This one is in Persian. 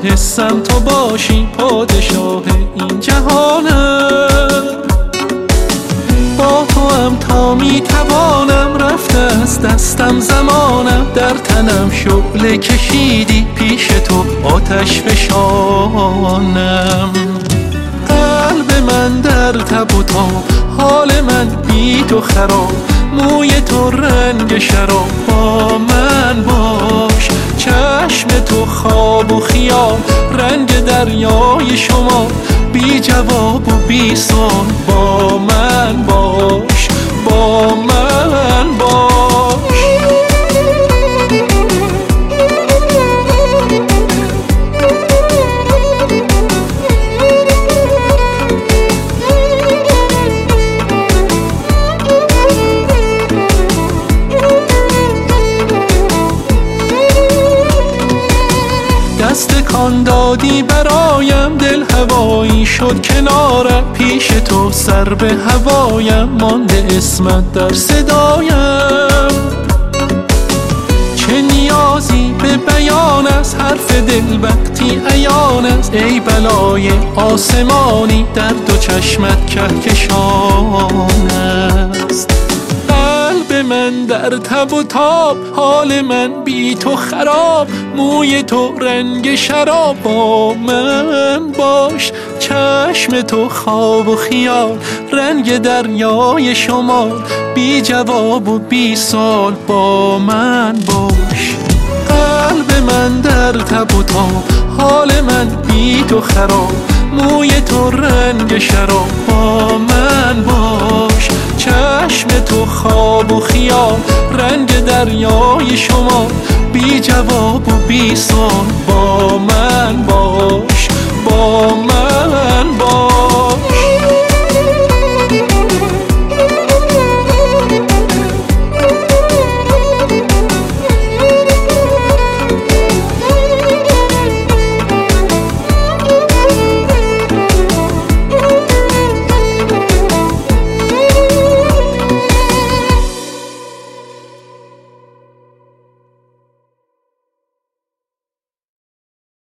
حسم تو باشی پادشاه این جهانم. با تو هم تا میتوانم رفته از دستم زمانم. در تنم شعله کشیدی پیش تو آتش فشانم. قلب من در تب و تاب حال من بی تو خراب. موی تو رنگ شراب با من باش. چشم تو خواب و خیال رنگ دریای شما. بی جواب و بی سؤال با من باش. با من باش. دست کان دادی برایم دل هوایی شد کناره. پیش تو سر به هوایم مانده اسمت در صدایم. چه نیازی به بیان است حرف دل وقتی عیان است. ای بلای آسمانی در دو چشمت کهکشان است. قلب من در تب و تاب حال من بی تو خراب. موی تو رنگ شراب با من باش. چشم تو خواب و خیال رنگ دریای شمال. بی جواب و بی سؤال با من باش. قلب من در تب و تاب حال من بی تو خراب. موی تو رنگ شراب با من باش. چشم تو خواب و خیال رنگ دریای شما. بی جواب و بی سؤال با من باش.